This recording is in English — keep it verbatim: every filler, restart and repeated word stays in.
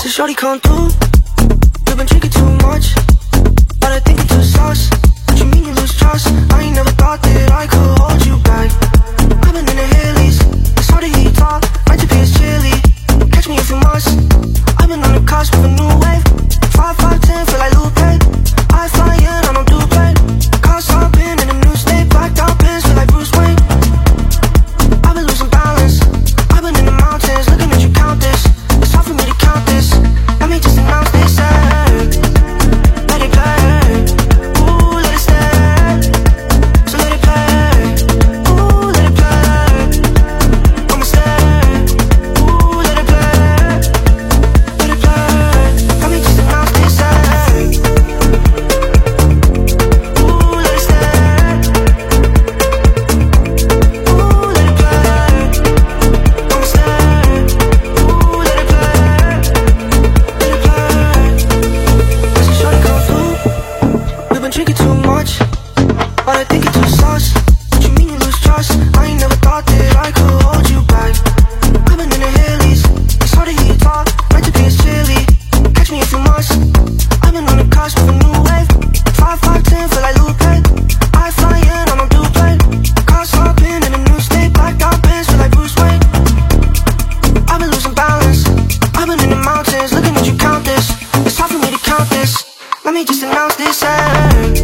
Shorty come through, you've been drinking too much, but I think it's too sauce. What you mean you lose trust? I ain't never thought that I could hold you back. I've been in the Hillies, it's hard to hear you talk, might just be as chilly. Catch me if you must, I've been on the cusp of a new wave. Five, five, ten, feel like Lupe. I fly in, I don't do play. Cause I've been in a new state, blacked out pins, feel like Bruce Wayne. I've been losing balance, I've been in the mountains, looking at you count this. It's hard for me to count this. Let me just announce this, eh? Let it play. Ooh, let it stay. So let it play. Ooh, let it play. I'ma stay. Ooh, let it play. Let it play. Let me just announce this, eh? Ooh, let it stay. Ooh, let it play. I'ma stay. Ooh, let it play. We've been drinking too much, but I think it's too sauce. What you mean you lose trust? I ain't never thought that I could hold you back. I've been in the Hillies, it's hard to hear you talk, might just be as chilly. Catch me if you must, I've been on the cusp of a new wave. Five, five, ten, feel like Lupe. I fly in, I don't do play. Cause I've been in a new state, blacked out pins, feel like Bruce Wayne. I've been losing balance, I've been in the mountains, looking at you count this. It's hard for me to count this. Let me just announce this, eh?